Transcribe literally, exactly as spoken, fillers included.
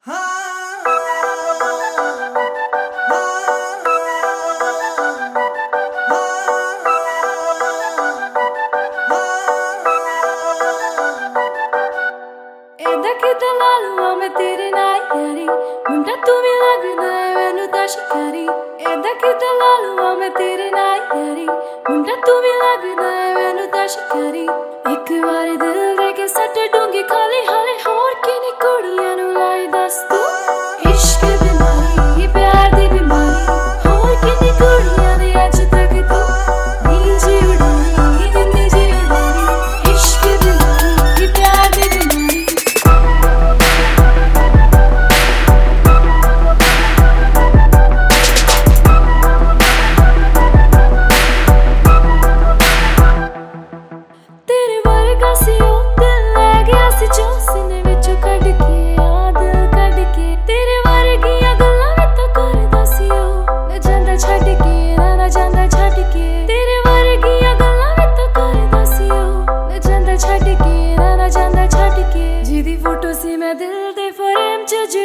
ਇਹਦਾ ਕਿਤੇ ਲਾ ਲਵਾਂ ਮੈਂ ਤੇਰੇ ਨਾਲ ਯਾਰੀ, ਮੁੰਡਾ ਤੂੰ ਵੀ ਲੱਗਦਾ ਏ ਮੈਨੂੰ ਤਾਂ ਸ਼ਿਕਾਰੀ। ਇਹਦਾ ਕਿਤੇ ਲਾ ਲਵਾਂ ਮੈਂ ਤੇਰੇ ਨਾਲ ਯਾਰੀ, ਮੁੰਡਾ ਤੂੰ ਵੀ ਲੱਗਦਾ ਏ ਮੈਨੂੰ ਤਾਂ ਸ਼ਿਕਾਰੀ। ਇੱਕ ਵਾਰ ਦਿਲ ਦੇ ਕੇ ਸੱਟ ਡੂੰਗੀ ਖਾਲੀ ਹਾਲੇ ਹੋਰ ਕਿੰਨੀ ਕੁੜੀਆਂ ਨੂੰ ਲਾਈ ਦੱਸ ਤੂੰ। ਇਸ਼ਕ ਬਿਮਾਰੀ ਪਿਆਰ ਦੀ ਬਿਮਾਰੀ ਹੋਰ ਕਿੰਨੀ ਕੁੜੀਆਂ ਦੇ ਅੱਜ ਤੱਕ ਤੂੰ ਨੀ ਜੀ ਉਡਾਈ ਨੀ ਜੀ ਉਡਾਈ। ਇਸ਼ਕ ਬਿਮਾਰੀ ਪਿਆਰ ਦੀ ਬਿਮਾਰੀ तेरे वर्गा सी ओ दिल लै गया सी जो सीने विचों कढ के आ दिल कढ के। तेरे वर्गियां गल्लां मैं तां करदा सी ओ ना जांदा छड्ड के ना ना जांदा छड्ड के। तेरे वर्गियां गल्लां मैं तां करदा सी ओ ना जांदा छड्ड के ना ना जांदा छड्ड के। जिहदी फोटो सी मैं दिल दे फ्रेम च